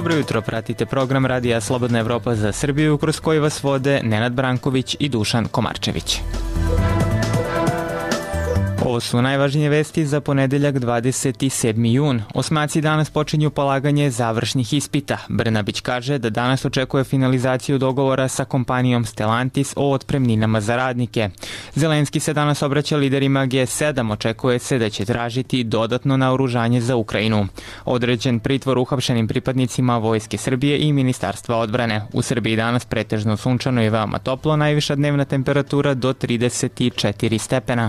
Dobro jutro, pratite program Radija Slobodna Evropa za Srbiju kroz koji vas vode Nenad Branković i Dušan Komarčević. Ovo su najvažnije vesti za ponedeljak 27. jun. Osmaci danas počinju polaganje završnih ispita. Brnabić kaže da danas očekuje finalizaciju dogovora sa kompanijom Stellantis o otpremninama za radnike. Zelenski se danas obraća liderima G7, očekuje se da će tražiti dodatno naoružanje za Ukrajinu. Određen pritvor uhapšenim pripadnicima Vojske Srbije i Ministarstva odbrane. U Srbiji danas pretežno sunčano i veoma toplo, najviša dnevna temperatura do 34 stepena.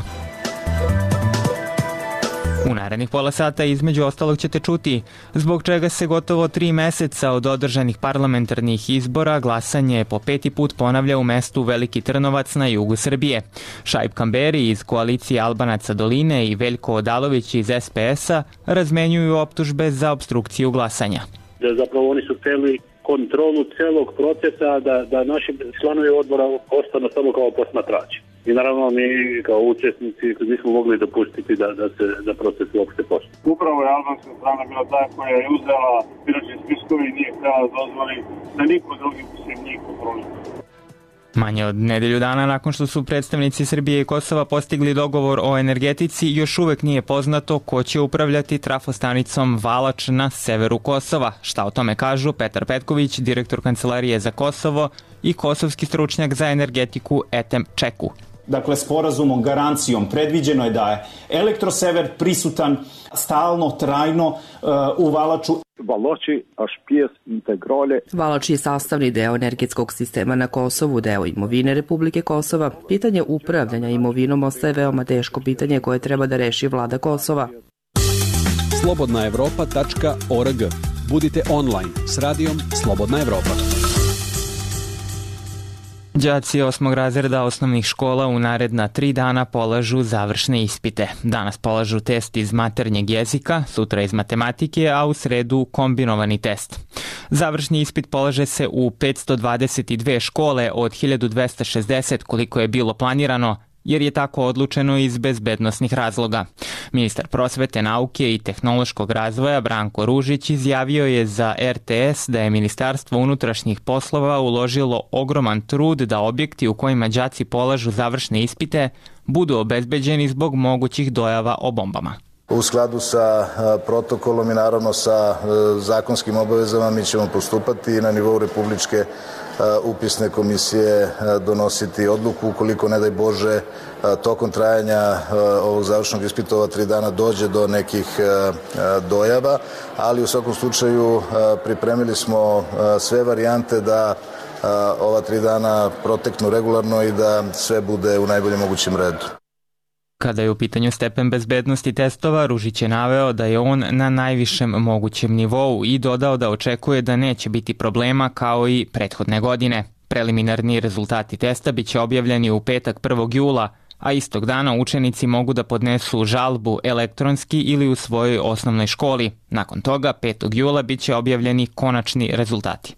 U narednih pola sata između ostalog ćete čuti zbog čega se gotovo 3 meseca od održanih parlamentarnih izbora glasanje po 5. put ponavlja u mestu Veliki Trnovac na jugu Srbije. Šaip Kamberi iz koalicije Albanaca Doline i Veljko Odalović iz SPS-a razmenjuju optužbe za obstrukciju glasanja. Zapravo oni su hteli kontrolu celog procesa da naši članovi odbora ostanu samo kao posmatrači. I naravno mi kao učesnici nismo mogli dopustiti da proces uopšte počne. Upravo je albanska strana bila ta koja je uzela biračke spiskove i nije htjela da dozvoli da niko drugi se njih kontroli. Manje od nedelju dana nakon što su predstavnici Srbije i Kosova postigli dogovor o energetici, još uvek nije poznato ko će upravljati trafostanicom Valač na severu Kosova. Šta o tome kažu Petar Petković, direktor Kancelarije za Kosovo i kosovski stručnjak za energetiku Etem Čeku. Dakle, sporazumom, garancijom predviđeno je da je Elektrosever prisutan stalno, trajno u Valaču. Valač je sastavni deo energetskog sistema na Kosovu, deo imovine Republike Kosova. Pitanje upravljanja imovinom ostaje veoma teško pitanje koje treba da reši vlada Kosova. slobodnaevropa.org. Budite online s radijom Slobodna Evropa. Đaci 8. razreda osnovnih škola u naredna 3 dana polažu završne ispite. Danas polažu test iz maternjeg jezika, sutra iz matematike, a u sredu kombinovani test. Završni ispit polaže se u 522 škole od 1260 koliko je bilo planirano, jer je tako odlučeno iz bezbednosnih razloga. Ministar prosvete, nauke i tehnološkog razvoja Branko Ružić izjavio je za RTS da je Ministarstvo unutrašnjih poslova uložilo ogroman trud da objekti u kojima đaci polažu završne ispite budu obezbeđeni zbog mogućih dojava o bombama. U skladu sa protokolom i naravno sa zakonskim obavezama mi ćemo postupati i na nivou Republičke upisne komisije donositi odluku ukoliko, ne daj Bože, tokom trajanja ovog završnog ispita ova 3 dana dođe do nekih dojava, ali u svakom slučaju pripremili smo sve varijante da ova 3 dana proteknu regularno i da sve bude u najboljem mogućem redu. Kada je u pitanju stepen bezbednosti testova, Ružić je naveo da je on na najvišem mogućem nivou i dodao da očekuje da neće biti problema kao i prethodne godine. Preliminarni rezultati testa biće objavljeni u petak 1. jula, a istog dana učenici mogu da podnesu žalbu elektronski ili u svojoj osnovnoj školi. Nakon toga, 5. jula, biće objavljeni konačni rezultati.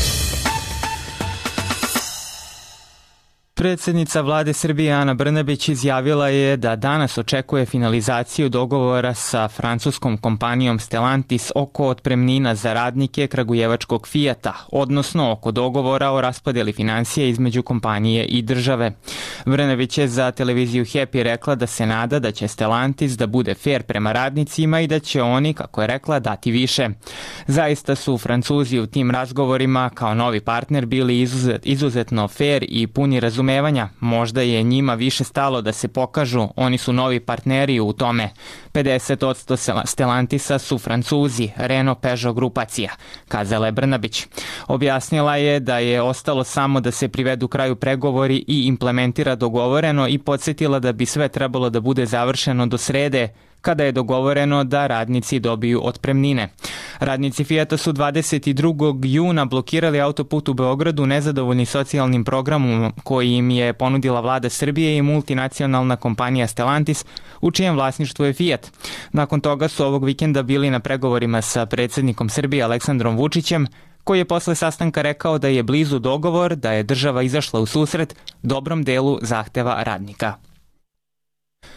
Predsednica vlade Srbije Ana Brnabić izjavila je da danas očekuje finalizaciju dogovora sa francuskom kompanijom Stellantis oko otpremnina za radnike kragujevačkog Fijata, odnosno oko dogovora o raspodeli financija između kompanije i države. Brnabić je za televiziju Happy rekla da se nada da će Stellantis da bude fair prema radnicima i da će oni, kako je rekla, dati više. Zaista su Francuzi u tim razgovorima kao novi partner bili izuzetno fair i puni razumevanja. Možda je njima više stalo da se pokažu, oni su novi partneri u tome. 50% Stellantisa su Francuzi, Renault Peugeot grupacija, kazala je Brnabić. Objasnila je da je ostalo samo da se privedu kraju pregovori i implementira dogovoreno i podsjetila da bi sve trebalo da bude završeno do srede, kada je dogovoreno da radnici dobiju otpremnine. Radnici Fijata su 22. juna blokirali autoput u Beogradu nezadovoljni socijalnim programom koji im je ponudila vlada Srbije i multinacionalna kompanija Stellantis, u čijem vlasništvu je Fijat. Nakon toga su ovog vikenda bili na pregovorima sa predsjednikom Srbije Aleksandrom Vučićem, koji je posle sastanka rekao da je blizu dogovor, da je država izašla u susret dobrom delu zahteva radnika.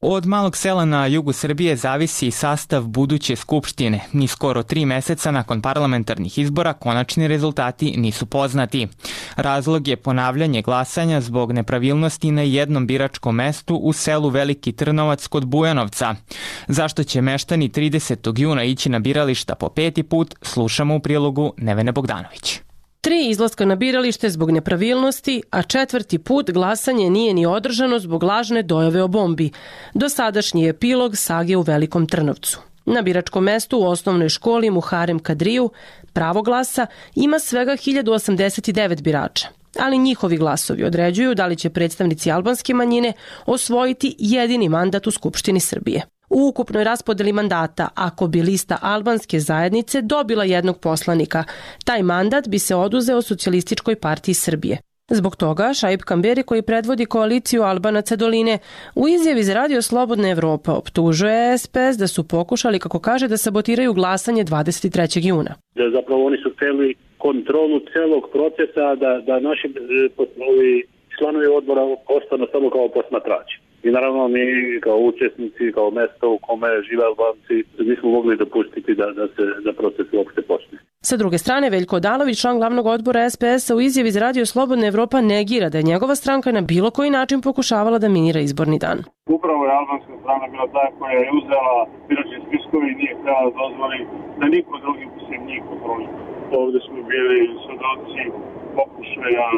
Od malog sela na jugu Srbije zavisi sastav buduće skupštine. Ni skoro 3 meseca nakon parlamentarnih izbora konačni rezultati nisu poznati. Razlog je ponavljanje glasanja zbog nepravilnosti na jednom biračkom mestu u selu Veliki Trnovac kod Bujanovca. Zašto će meštani 30. juna ići na birališta po 5. put, slušamo u prilogu Nevene Bogdanović. 3 izlaska na biralište zbog nepravilnosti, a 4. put glasanje nije ni održano zbog lažne dojave o bombi. Dosadašnji epilog sage u Velikom Trnovcu. Na biračkom mestu u osnovnoj školi Muharem Kadriju pravo glasa ima svega 1089 birača, ali njihovi glasovi određuju da li će predstavnici albanske manjine osvojiti jedini mandat u Skupštini Srbije. U ukupnoj raspodeli mandata, ako bi lista albanske zajednice dobila jednog poslanika, taj mandat bi se oduzeo Socijalističkoj partiji Srbije. Zbog toga Šaip Kamberi, koji predvodi koaliciju Albanaca doline, u izjavi za Radio Slobodna Evropa optužuje SPS da su pokušali, kako kaže, da sabotiraju glasanje 23. juna. Zapravo oni su hteli kontrolu celog procesa da naši članovi odbora ostanu samo kao posmatrači. I naravno mi kao učesnici, kao mesto u kome žive Albanci, nismo mogli dopustiti da proces uopšte počne. Sa druge strane, Veljko Odalović, član glavnog odbora SPS-a, u izjavi za Radio Slobodna Evropa negira da je njegova stranka na bilo koji način pokušavala da minira izborni dan. Upravo je albanska strana bila ta koja je uzela biračke spiskove i nije htjela da dozvoli da niko drugi se njih kontroli. Ovde smo bili svedoci pokušaja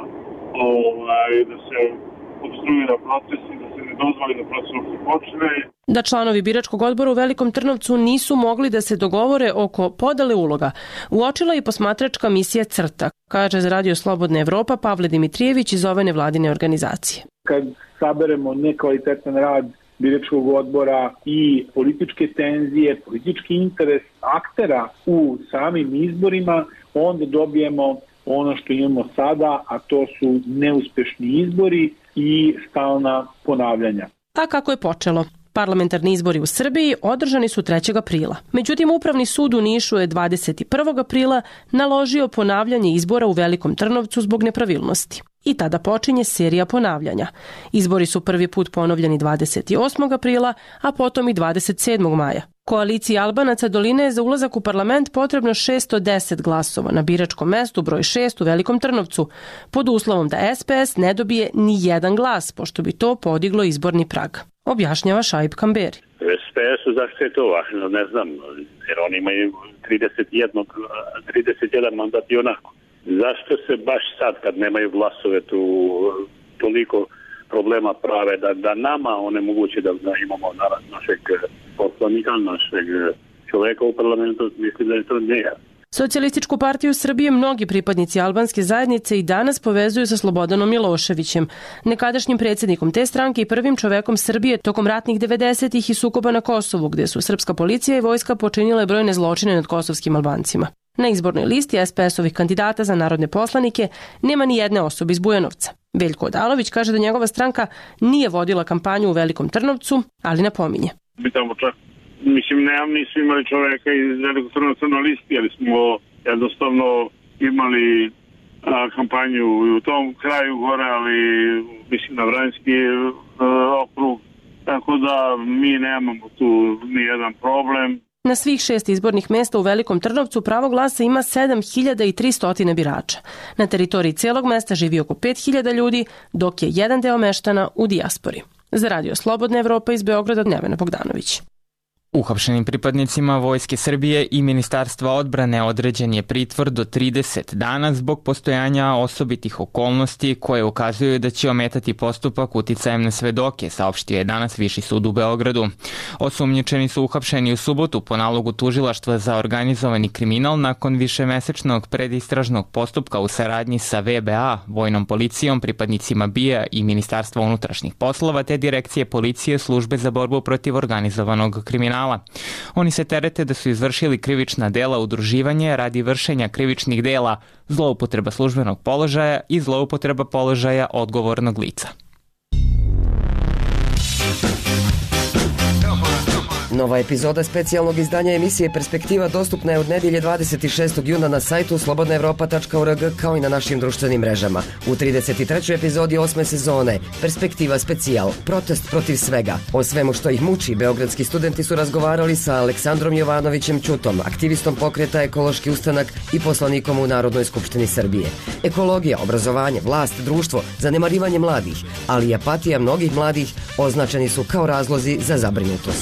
da se obstruira proces i da se ne dozvoli da proces uopšte počne. Da članovi biračkog odbora u Velikom Trnovcu nisu mogli da se dogovore oko podele uloga, uočila i posmatračka misija CRTA, kaže za Radio Slobodna Evropa Pavle Dimitrijević iz ove nevladine organizacije. Kad saberemo nekvalitetan rad biračkog odbora i političke tenzije, politički interes aktera u samim izborima, onda dobijemo ono što imamo sada, a to su neuspešni izbori i stalna ponavljanja. A kako je počelo? Parlamentarni izbori u Srbiji održani su 3. aprila. Međutim, Upravni sud u Nišu je 21. aprila naložio ponavljanje izbora u Velikom Trnovcu zbog nepravilnosti. I tada počinje serija ponavljanja. Izbori su prvi put ponovljeni 28. aprila, a potom i 27. maja. Koaliciji Albanaca doline je za ulazak u parlament potrebno 610 glasova na biračkom mestu broj 6 u Velikom Trnovcu, pod uslovom da SPS ne dobije ni jedan glas, pošto bi to podiglo izborni prag. Objašnjava Šaip Kamberi. SPS-u zašto je to važno, ne znam, jer oni imaju 31 mandat i onako. Zašto se baš sad, kad nemaju glasove, tu toliko problema prave, da nama onemoguće da imamo našeg poslanika, našeg čoveka u parlamentu, mislim da je to nejasno. Socijalističku partiju Srbije mnogi pripadnici albanske zajednice i danas povezuju sa Slobodanom Miloševićem, nekadašnjim predsjednikom te stranke i prvim čovekom Srbije tokom ratnih 90-ih i sukoba na Kosovu, gde su srpska policija i vojska počinile brojne zločine nad kosovskim Albancima. Na izbornoj listi SPS-ovih kandidata za narodne poslanike nema ni jedne osobe iz Bujanovca. Veljko Odalović kaže da njegova stranka nije vodila kampanju u Velikom Trnovcu, ali napominje. Mi tamo čak, nismo imali čoveka iz Velikog Trnovca na listi, ali smo jednostavno imali kampanju u tom kraju gore, ali mislim na Vranjski okrug, tako da mi nemamo tu ni jedan problem. Na svih 6 izbornih mesta u Velikom Trnovcu pravo glasa ima 7300 birača. Na teritoriji celog mesta živi oko 5000 ljudi, dok je jedan deo meštana u dijaspori. Za Radio Slobodna Evropa iz Beograda, Nevena Bogdanović. Uhapšenim pripadnicima Vojske Srbije i Ministarstva odbrane određen je pritvor do 30 dana zbog postojanja osobitih okolnosti koje ukazuju da će ometati postupak uticajem na svedoke, saopštio je danas Viši sud u Beogradu. Osumnjičeni su uhapšeni u subotu po nalogu Tužilaštva za organizovani kriminal nakon višemesečnog predistražnog postupka u saradnji sa VBA, Vojnom policijom, pripadnicima BIA i Ministarstva unutrašnjih poslova te Direkcije policije Službe za borbu protiv organizovanog kriminala. Oni se terete da su izvršili krivična dela udruživanja radi vršenja krivičnih dela, zloupotreba službenog položaja i zloupotreba položaja odgovornog lica. Nova epizoda specijalnog izdanja emisije Perspektiva dostupna je od nedelje 26. juna na sajtu slobodnaevropa.org kao i na našim društvenim mrežama. U 33. epizodi 8. sezone Perspektiva specijal, protest protiv svega. O svemu što ih muči, beogradski studenti su razgovarali sa Aleksandrom Jovanovićem Ćutom, aktivistom pokreta Ekološki ustanak i poslanikom u Narodnoj skupštini Srbije. Ekologija, obrazovanje, vlast, društvo, zanemarivanje mladih, ali i apatija mnogih mladih označeni su kao razlozi za zabrinutost.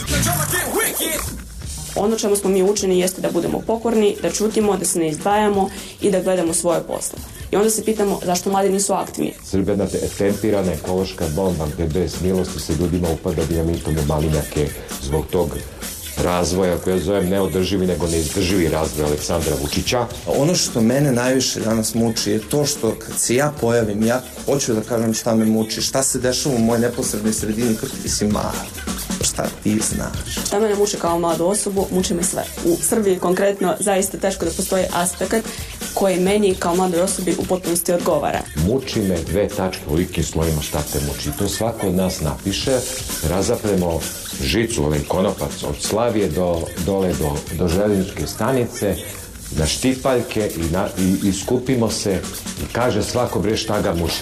Ono čemu smo mi učeni jeste da budemo pokorni, da ćutimo, da se ne izdvajamo i da gledamo svoje posle. I onda se pitamo zašto mladi nisu aktivni. Srbija je jedna tempirana ekološka bomba gde bez milosti se ljudima upada dinamitom u malinjake zbog tog razvoja koje zovem neodrživi nego neizdrživi razvoj Aleksandra Vučića. Ono što mene najviše danas muči je to što kad se ja pojavim, ja hoću da kažem šta me muči, šta se dešava u mojoj neposrednoj sredini kako ti si mali. Šta ti znaš? Šta mene muči kao mladu osobu, muči me sve. U Srbiji konkretno zaista teško da postoji aspekt koji meni kao mladoj osobi u potpunosti odgovara. Muči me 2 tačke u likim slovima šta te muči. To svako od nas napiše, razapremo žicu, ovaj konopac od Slavije do željezničke stanice, na štipaljke i skupimo se i kaže svako bre šta ga muči.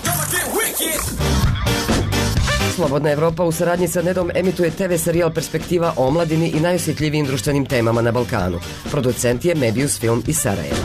Slobodna Evropa u saradnji sa Nedom emituje TV serijal Perspektiva o omladini i najosjetljivijim društvenim temama na Balkanu. Producent je Mebius Film iz Sarajeva.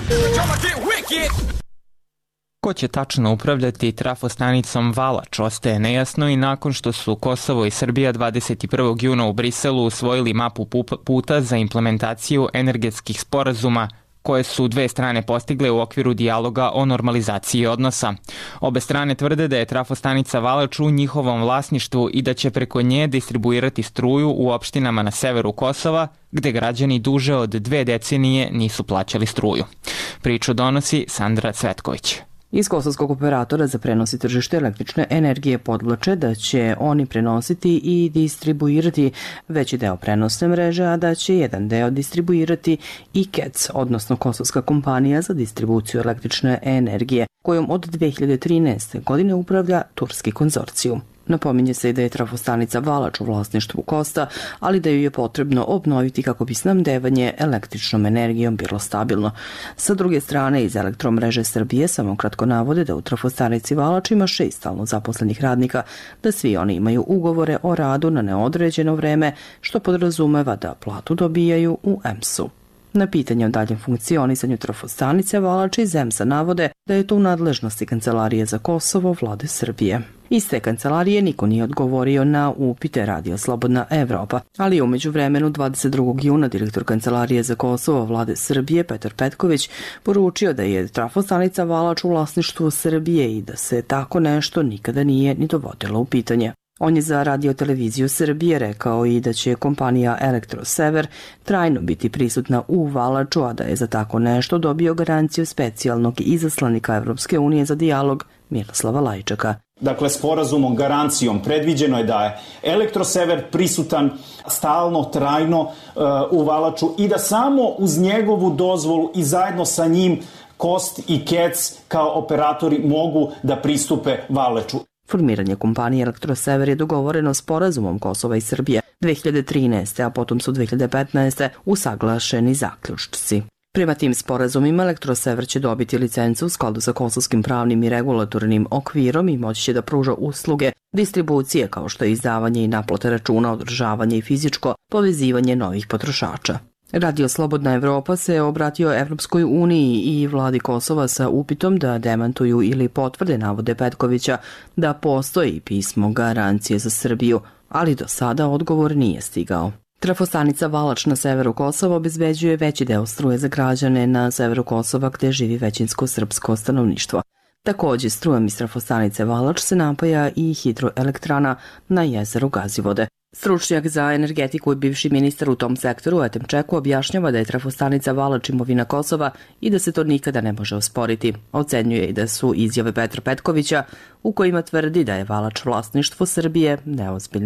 Ko će tačno upravljati trafostanicom Valač ostaje nejasno i nakon što su Kosovo i Srbija 21. juna u Briselu usvojili mapu puta za implementaciju energetskih sporazuma koje su 2 strane postigle u okviru dijaloga o normalizaciji odnosa. Obe strane tvrde da je trafostanica Valač u njihovom vlasništvu i da će preko nje distribuirati struju u opštinama na severu Kosova, gde građani duže od 2 decenije nisu plaćali struju. Priču donosi Sandra Cvetković. Iz kosovskog operatora za prenos i tržište električne energije podvlače da će oni prenositi i distribuirati veći deo prenosne mreže, a da će jedan deo distribuirati i KEC, odnosno kosovska kompanija za distribuciju električne energije, kojom od 2013. godine upravlja turski konzorcijum. Napominje se i da je trafostanica Valač u vlasništvu Kosta, ali da ju je potrebno obnoviti kako bi snabdevanje električnom energijom bilo stabilno. Sa druge strane, iz Elektromreže Srbije samo kratko navode da u trafostanici Valač ima 6 stalno zaposlenih radnika, da svi oni imaju ugovore o radu na neodređeno vreme, što podrazumeva da platu dobijaju u EMS-u. Na pitanje o daljem funkcionisanju trafostanice Valač iz EMS-a navode da je to u nadležnosti Kancelarije za Kosovo vlade Srbije. Iz te kancelarije niko nije odgovorio na upite Radio Slobodna Evropa, ali umeđu vremenu 22. juna direktor Kancelarije za Kosovo vlade Srbije Petar Petković poručio da je trafostanica Valač u vlasništvu Srbije i da se tako nešto nikada nije ni dovodilo u pitanje. On je za Radio-televiziju Srbije rekao i da će kompanija Elektrosever trajno biti prisutna u Valaču, a da je za tako nešto dobio garanciju specijalnog izaslanika Evropske unije za dijalog Miroslava Lajčaka. Dakle, sporazumom, garancijom predviđeno je da je Elektrosever prisutan stalno, trajno u Valaču i da samo uz njegovu dozvolu i zajedno sa njim Kost i KEC kao operatori mogu da pristupe Valaču. Formiranje kompanije Elektrosever je dogovoreno sporazumom Kosova i Srbije 2013. a potom su 2015. usaglašeni zaključci. Prema tim sporazumima Elektrosever će dobiti licencu u skladu sa kosovskim pravnim i regulatornim okvirom i moći će da pruža usluge distribucije kao što je izdavanje i naplata računa, održavanje i fizičko povezivanje novih potrošača. Radio Slobodna Evropa se obratio Evropskoj uniji i vladi Kosova sa upitom da demantuju ili potvrde navode Petkovića da postoji pismo garancije za Srbiju, ali do sada odgovor nije stigao. Trafostanica Valač na severu Kosova obezbeđuje veći deo struje za građane na severu Kosova gde živi većinsko srpsko stanovništvo. Takođe, strujom iz trafostanice Valač se napaja i hidroelektrana na jezeru Gazivode. Stručnjak za energetiku i bivši ministar u tom sektoru Etem Čeku objašnjava da je trafostanica Valač imovina Kosova i da se to nikada ne može osporiti. Ocenjuje i da su izjave Petra Petkovića u kojima tvrdi da je Valač vlasništvo Srbije neozbiljne.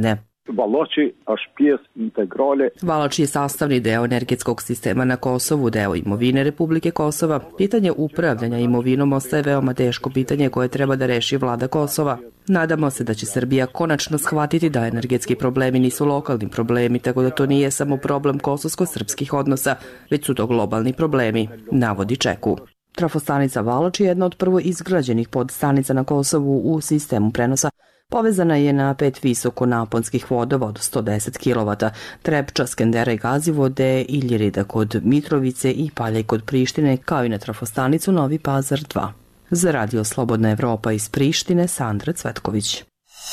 Valač je sastavni deo energetskog sistema na Kosovu, deo imovine Republike Kosova. Pitanje upravljanja imovinom ostaje veoma teško pitanje koje treba da reši vlada Kosova. Nadamo se da će Srbija konačno shvatiti da energetski problemi nisu lokalni problemi, tako da to nije samo problem kosovsko-srpskih odnosa, već su to globalni problemi, navodi Čeku. Trafostanica Valač je jedna od prvo izgrađenih podstanica na Kosovu u sistemu prenosa. Povezana je na 5 visokonaponskih vodova od 110 kW, Trepča, Skendera i Gazivode, Iljirida kod Mitrovice i Paljaj kod Prištine, kao i na trafostanicu Novi Pazar 2. Za Radio Slobodna Evropa iz Prištine, Sandra Cvetković.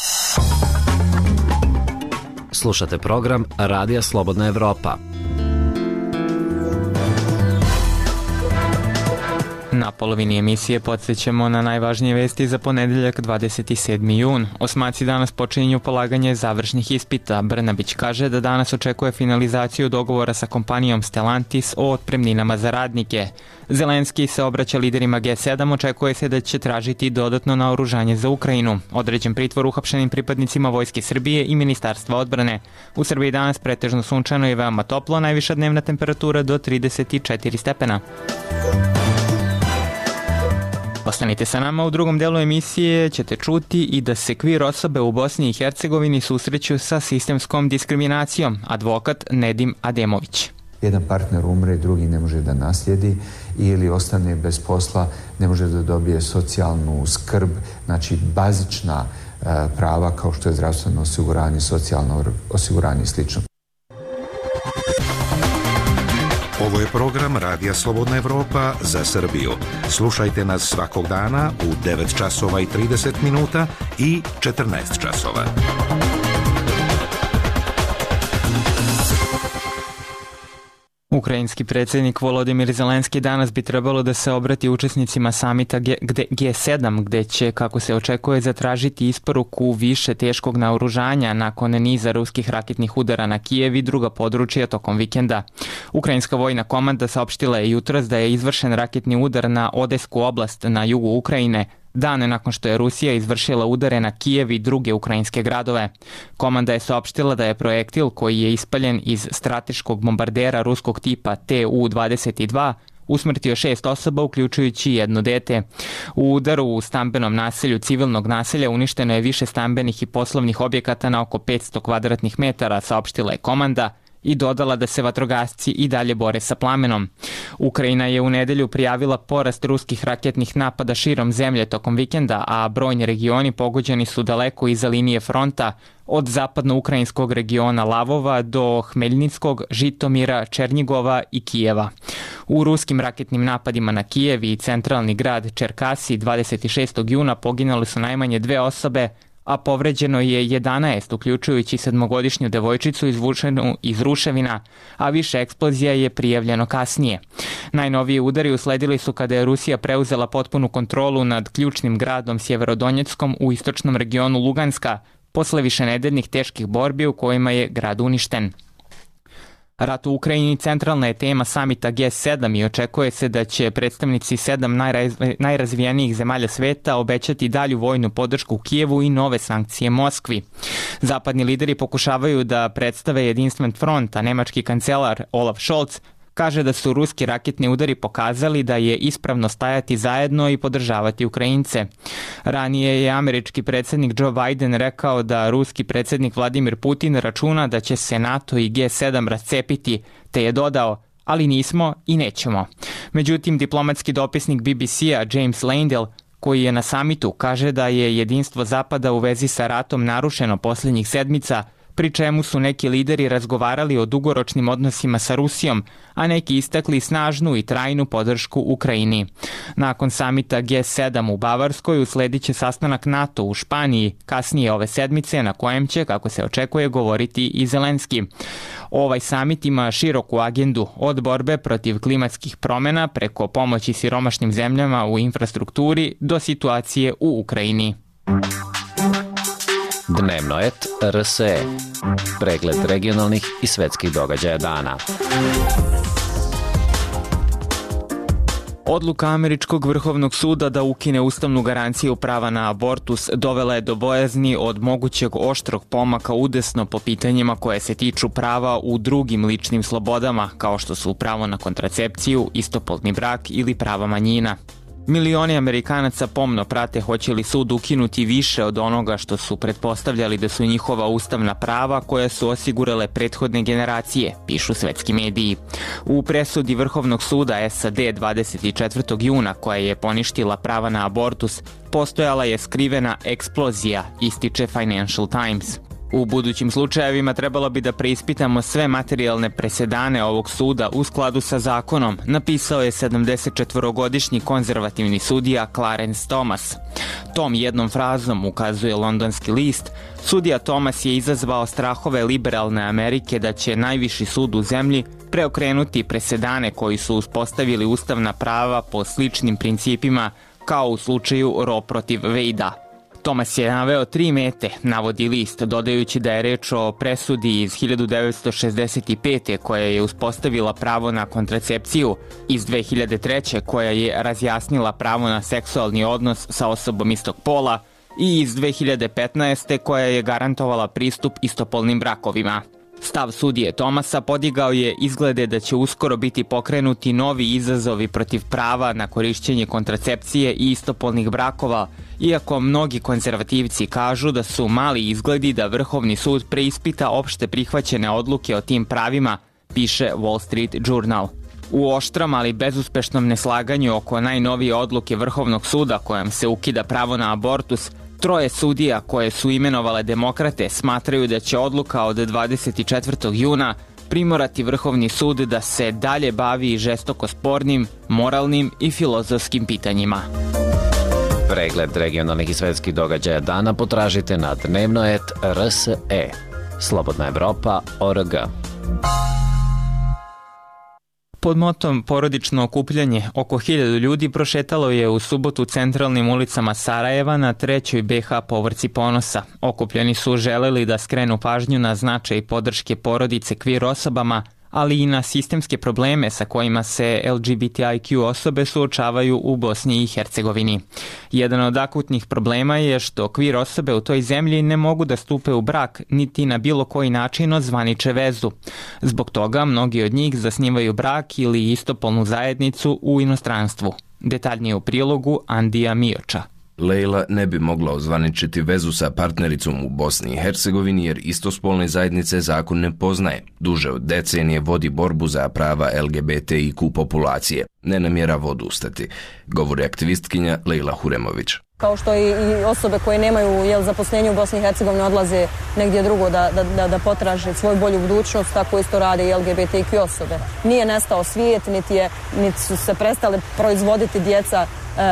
Slušate program Radija Slobodna Evropa. Na polovini emisije podsjećamo na najvažnije vesti za ponedeljak 27. jun. Osmaci danas počinju polaganje završnih ispita. Brnabić kaže da danas očekuje finalizaciju dogovora sa kompanijom Stellantis o otpremninama za radnike. Zelenski se obraća liderima G7, očekuje se da će tražiti dodatno naoružanje za Ukrajinu. Određen pritvor uhapšenim pripadnicima Vojske Srbije i Ministarstva odbrane. U Srbiji danas pretežno sunčano i veoma toplo, najviša dnevna temperatura do 34 stepena. Ostanite sa nama, u drugom delu emisije ćete čuti i da se kvir osobe u Bosni i Hercegovini susreću sa sistemskom diskriminacijom, advokat Nedim Ademović. Jedan partner umre, drugi ne može da naslijedi ili ostane bez posla, ne može da dobije socijalnu skrb, znači bazična prava kao što je zdravstveno osiguranje, socijalno osiguranje i slično. Ovo je program Radija Slobodna Evropa za Srbiju. Slušajte nas svakog dana u 9 časova i 30 minuta i 14 časova. Ukrajinski predsjednik Volodimir Zelenski danas bi trebalo da se obrati učesnicima samita G7, gde će, kako se očekuje, zatražiti isporuku više teškog naoružanja nakon niza ruskih raketnih udara na Kijev i druga područja tokom vikenda. Ukrajinska vojna komanda saopštila je jutros da je izvršen raketni udar na Odesku oblast na jugu Ukrajine, dane nakon što je Rusija izvršila udare na Kijev i druge ukrajinske gradove. Komanda je saopštila da je projektil koji je ispaljen iz strateškog bombardera ruskog tipa Tu-22 usmrtio 6 osoba, uključujući jedno dete. U udaru u stambenom naselju civilnog naselja uništeno je više stambenih i poslovnih objekata na oko 500 kvadratnih metara, saopštila je komanda i dodala da se vatrogasci i dalje bore sa plamenom. Ukrajina je u nedelju prijavila porast ruskih raketnih napada širom zemlje tokom vikenda, a brojni regioni pogođeni su daleko iza linije fronta, od zapadno-ukrajinskog regiona Lavova do Hmeljnickog, Žitomira, Černjigova i Kijeva. U ruskim raketnim napadima na Kijev i centralni grad Čerkasi 26. juna poginule su najmanje 2 osobe, a povređeno je 11, uključujući 7-godišnju devojčicu izvučenu iz ruševina, a više eksplozija je prijavljeno kasnije. Najnoviji udari usledili su kada je Rusija preuzela potpunu kontrolu nad ključnim gradom Sjeverodonjeckom u istočnom regionu Luganska, posle višenedeljnih teških borbi u kojima je grad uništen. Rat u Ukrajini centralna je tema samita G7 i očekuje se da će predstavnici 7 najrazvijenijih zemalja sveta obećati dalju vojnu podršku Kijevu i nove sankcije Moskvi. Zapadni lideri pokušavaju da predstave jedinstven front, a nemački kancelar Olaf Scholz kaže da su ruski raketni udari pokazali da je ispravno stajati zajedno i podržavati Ukrajince. Ranije je američki predsjednik Joe Biden rekao da ruski predsjednik Vladimir Putin računa da će se NATO i G7 rascepiti, te je dodao: ali nismo i nećemo. Međutim, diplomatski dopisnik BBC-a James Landell, koji je na samitu, kaže da je jedinstvo Zapada u vezi sa ratom narušeno posljednjih sedmica, pri čemu su neki lideri razgovarali o dugoročnim odnosima sa Rusijom, a neki istakli snažnu i trajnu podršku Ukrajini. Nakon samita G7 u Bavarskoj usledit će sastanak NATO u Španiji kasnije ove sedmice, na kojem će, kako se očekuje, govoriti i Zelenski. Ovaj samit ima široku agendu, od borbe protiv klimatskih promjena preko pomoći siromašnim zemljama u infrastrukturi do situacije u Ukrajini. Dnevnoet RSE. Pregled regionalnih i svetskih događaja dana. Odluka američkog vrhovnog suda da ukine ustavnu garanciju prava na abortus dovela je do bojazni od mogućeg oštrog pomaka udesno po pitanjima koje se tiču prava u drugim ličnim slobodama, kao što su pravo na kontracepciju, istopolni brak ili prava manjina. Milioni Amerikanaca pomno prate hoće li sud ukinuti više od onoga što su pretpostavljali da su njihova ustavna prava koja su osigurale prethodne generacije, pišu svetski mediji. U presudi Vrhovnog suda SAD 24. juna koja je poništila prava na abortus, postojala je skrivena eksplozija, ističe Financial Times. U budućim slučajevima trebalo bi da preispitamo sve materijalne presedane ovog suda u skladu sa zakonom, napisao je 74-godišnji konzervativni sudija Clarence Thomas. Tom jednom frazom, ukazuje londonski list, sudija Thomas je izazvao strahove liberalne Amerike da će najviši sud u zemlji preokrenuti presedane koji su uspostavili ustavna prava po sličnim principima kao u slučaju Roe protiv Wade-a. Thomas je naveo 3 mete, navodi list, dodajući da je reč o presudi iz 1965. koja je uspostavila pravo na kontracepciju, iz 2003. koja je razjasnila pravo na seksualni odnos sa osobom istog pola i iz 2015. koja je garantovala pristup istopolnim brakovima. Stav sudije Thomasa podigao je izglede da će uskoro biti pokrenuti novi izazovi protiv prava na korišćenje kontracepcije i istopolnih brakova, iako mnogi konzervativci kažu da su mali izgledi da Vrhovni sud preispita opšte prihvaćene odluke o tim pravima, piše Wall Street Journal. U oštrom, ali bezuspešnom neslaganju oko najnovije odluke Vrhovnog suda kojom se ukida pravo na abortus, 3 sudija koje su imenovale demokrate smatraju da će odluka od 24. juna primorati Vrhovni sud da se dalje bavi žestoko spornim, moralnim i filozofskim pitanjima. Pregled regionalnih i svetskih događaja dana potražite na dnevnoet.rse. Slobodna Evropa.org. Pod motom porodično okupljanje, oko 1000 ljudi prošetalo je u subotu centralnim ulicama Sarajeva na 3. BH povorci ponosa. Okupljeni su želeli da skrenu pažnju na značaj podrške porodice kvir osobama, ali i na sistemske probleme sa kojima se LGBTIQ osobe suočavaju u Bosni i Hercegovini. Jedan od akutnih problema je što kvir osobe u toj zemlji ne mogu da stupe u brak, niti na bilo koji način ozvaniče vezu. Zbog toga mnogi od njih zasnivaju brak ili istopolnu zajednicu u inostranstvu. Detaljnije u prilogu Andija Mioča. Lejla ne bi mogla ozvaničiti vezu sa partnericom u Bosni i Hercegovini jer istospolne zajednice zakon ne poznaje. Duže od decenije vodi borbu za prava LGBTIQ populacije. Ne namjerava odustati, govori aktivistkinja Lejla Huremović. Kao što i osobe koje nemaju zaposlenje u Bosni i Hercegovini odlaze negdje drugo da potraže svoju bolju budućnost, tako isto rade i LGBTIQ osobe. Nije nestao svijet, niti su se prestale proizvoditi djeca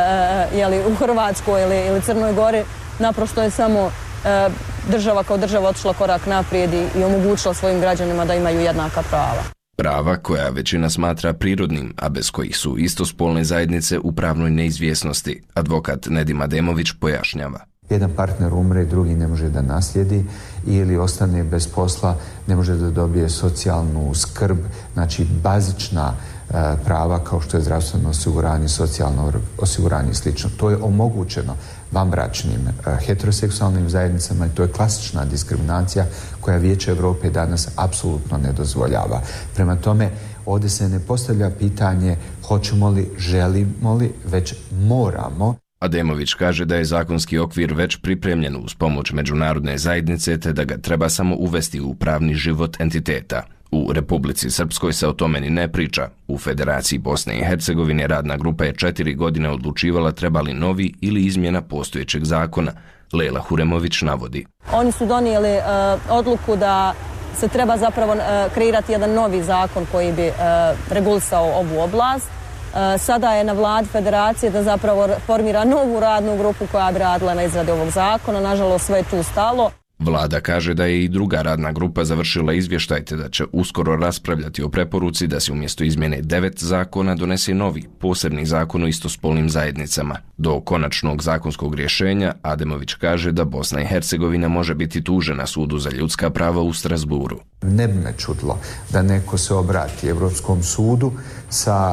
u Hrvatskoj ili Crnoj Gori. Naprosto je samo država kao država otišla korak naprijed i omogućila svojim građanima da imaju jednaka prava. Prava koja većina smatra prirodnim, a bez kojih su istospolne zajednice u pravnoj neizvjesnosti, advokat Nedim Ademović pojašnjava. Jedan partner umre, drugi ne može da naslijedi ili ostane bez posla, ne može da dobije socijalnu skrb, znači bazična prava kao što je zdravstveno osiguranje, socijalno osiguranje i slično. To je omogućeno vanbračnim heteroseksualnim zajednicama i to je klasična diskriminacija koja Vijeće Europe danas apsolutno ne dozvoljava. Prema tome, ovdje se ne postavlja pitanje hoćemo li, želimo li, već moramo. Ademović kaže da je zakonski okvir već pripremljen uz pomoć međunarodne zajednice te da ga treba samo uvesti u pravni život entiteta. U Republici Srpskoj se o tome ni ne priča. U Federaciji Bosne i Hercegovine radna grupa je 4 godine odlučivala treba li novi ili izmjena postojećeg zakona. Lejla Huremović navodi. Oni su donijeli odluku da se treba zapravo kreirati jedan novi zakon koji bi regulisao ovu oblast. Sada je na vladi Federacije da zapravo formira novu radnu grupu koja bi radila na izradi ovog zakona. Nažalost, sve je tu stalo. Vlada kaže da je i druga radna grupa završila izvještaj te da će uskoro raspravljati o preporuci da se umjesto izmjene 9 zakona donese novi, posebni zakon o istospolnim zajednicama. Do konačnog zakonskog rješenja Ademović kaže da Bosna i Hercegovina može biti tužena Sudu za ljudska prava u Strasburu. Ne bi me čudilo da neko se obrati Evropskom sudu sa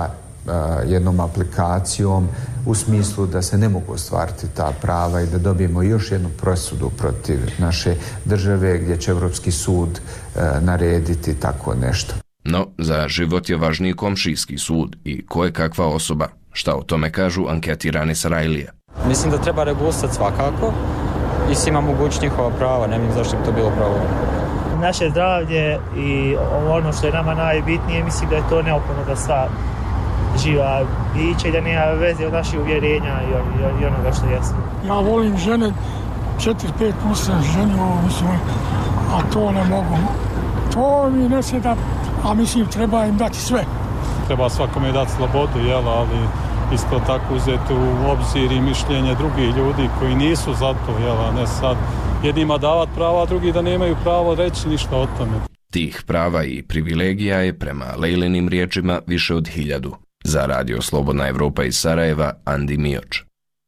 jednom aplikacijom u smislu da se ne mogu ostvariti ta prava i da dobijemo još jednu presudu protiv naše države gdje će Evropski sud narediti tako nešto. No, za život je važniji komšijski sud i ko je kakva osoba. Šta o tome kažu anketirani Sarajlije? Mislim da treba regulisati svakako i svima mogući njihova prava, ne vidim zašto bi to bilo pravo. Naše zdravlje i ono što je nama najbitnije, mislim da je to neophodno da sva živa bića i da nema veze od naših uvjerenja i onoga što jesmo. Ja volim žene, 4-5 puta sam ženio, mislim, a to ne mogu. To mi ne se da, a mislim treba im dati sve. Treba svakome dati slobodu, jel, ali isto tako uzeti u obzir i mišljenje drugih ljudi koji nisu za to, jel, a ne sad jednima davati prava, a drugi da nemaju pravo reći ništa o tome. Tih prava i privilegija je prema Lejlinim riječima više od 1000. Za Radio Slobodna Evropa iz Sarajeva, Andi Mioč.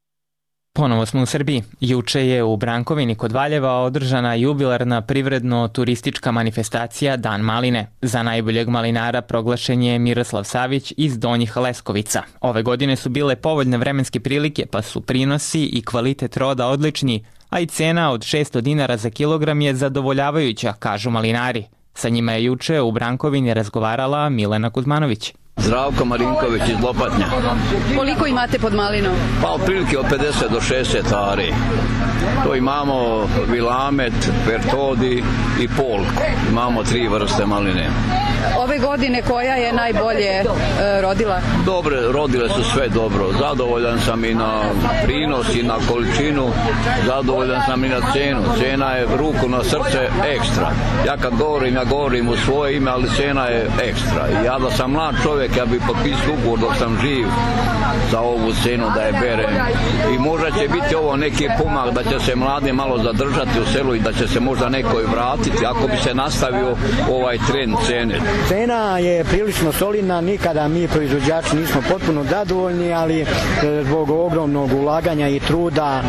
Ponovo smo u Srbiji. Juče je u Brankovini kod Valjeva održana jubilarna privredno-turistička manifestacija Dan maline. Za najboljeg malinara proglašen je Miroslav Savić iz Donjih Leskovica. Ove godine su bile povoljne vremenske prilike, pa su prinosi i kvalitet roda odlični, a i cena od 600 dinara za kilogram je zadovoljavajuća, kažu malinari. Sa njima je juče u Brankovini razgovarala Milena Kuzmanović. Zdravko Marinković iz Lopatnja. Koliko imate pod malinom? Pa otprilike od 50 do 60 ari. To imamo Vilamet, Bertodi i Polk. Imamo 3 vrste maline. Ove godine koja je najbolje rodila? Dobre, rodile su sve dobro. Zadovoljan sam i na prinos i na količinu. Zadovoljan sam i na cenu. Cena je ruku na srce ekstra. Ja kad govorim, ja govorim u svoje ime, ali cena je ekstra. I ja da sam mlad čovjek, ja bih potpisao ugovor dok sam živ za ovu cenu da je berem. I možda će biti ovo neki pomak da će se mladi malo zadržati u selu i da će se možda neko i vratiti ako bi se nastavio ovaj trend cene. Cena je prilično solidna, nikada mi proizvođači nismo potpuno zadovoljni, ali zbog ogromnog ulaganja i truda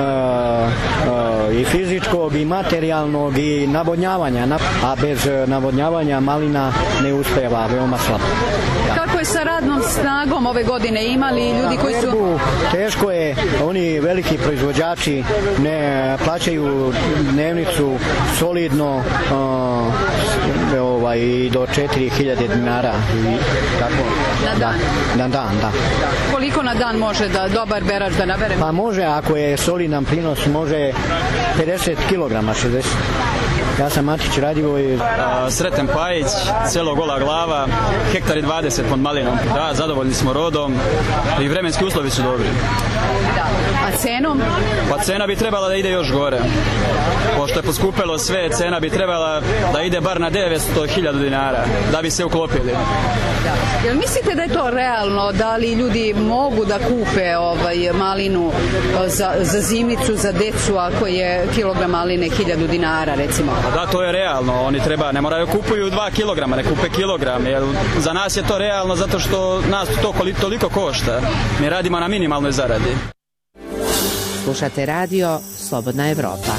i fizičkog i materijalnog i navodnjavanja, a bez navodnjavanja malina ne uspeva, veoma slabo. Kako je sa radnom snagom ove godine? Imali ljudi koji su... Teško je, oni veliki proizvođači ne plaćaju dnevnicu solidno i do 4000 dinara. Na dan? Na dan, da. Koliko na dan može da dobar berač da nabere? Pa može, ako je solidan prinos, može 50 kg, 60. Ja sam Matić Radivoj. Sreten Pajić, selo Gola Glava, hektar i 20 pod malinom. Da, zadovoljni smo rodom i vremenski uslovi su dobri. Da. A cenom? Pa cena bi trebala da ide još gore. Pošto je poskupelo sve, cena bi trebala da ide bar na 900.000 dinara da bi se uklopili. Da. Jel mislite da je to realno? Da li ljudi mogu da kupe malinu za zimnicu, za decu, ako je kilogram maline 1000 dinara, recimo? Da, to je realno. Oni ne moraju kupuju 2 kilograma, ne kupe kilogram. Jer za nas je to realno zato što nas to toliko košta. Mi radimo na minimalnoj zaradi. Slušate radio Slobodna Evropa.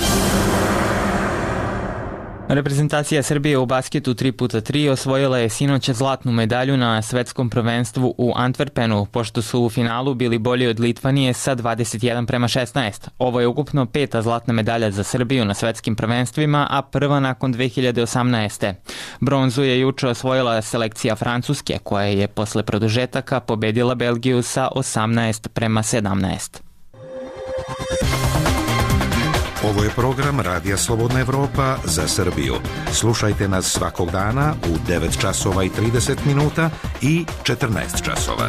Reprezentacija Srbije u basketu 3x3 osvojila je sinoć zlatnu medalju na svetskom prvenstvu u Antwerpenu, pošto su u finalu bili bolji od Litvanije sa 21:16. Ovo je ukupno 5. zlatna medalja za Srbiju na svetskim prvenstvima, a prva nakon 2018. Bronzu je juče osvojila selekcija Francuske, koja je posle produžetaka pobedila Belgiju sa 18:17. Ovo je program Radija Slobodna Evropa za Srbiju. Slušajte nas svakog dana u 9 časova i 30 minuta i 14 časova.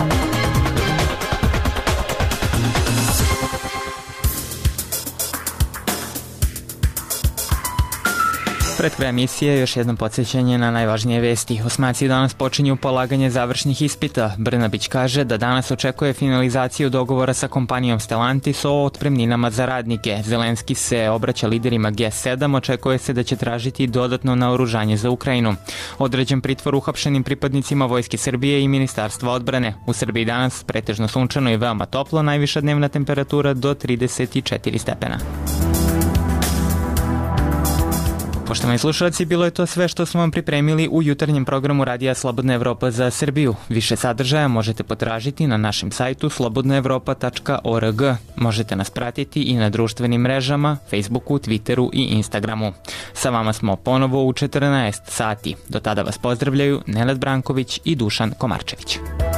Pred kraj emisije još jedno podsjećanje na najvažnije vesti. Osmaci danas počinju polaganje završnih ispita. Brnabić kaže da danas očekuje finalizaciju dogovora sa kompanijom Stellantis o otpremninama za radnike. Zelenski se obraća liderima G7, očekuje se da će tražiti dodatno naoružanje za Ukrajinu. Određen pritvor uhapšenim pripadnicima Vojske Srbije i Ministarstva odbrane. U Srbiji danas pretežno sunčano i veoma toplo, najviša dnevna temperatura do 34 stepena. Poštovani slušalci, bilo je to sve što smo vam pripremili u jutarnjem programu Radija Slobodna Evropa za Srbiju. Više sadržaja možete potražiti na našem sajtu slobodnaevropa.org. Možete nas pratiti i na društvenim mrežama, Facebooku, Twitteru i Instagramu. Sa vama smo ponovo u 14 sati. Do tada vas pozdravljaju Nenad Branković i Dušan Komarčević.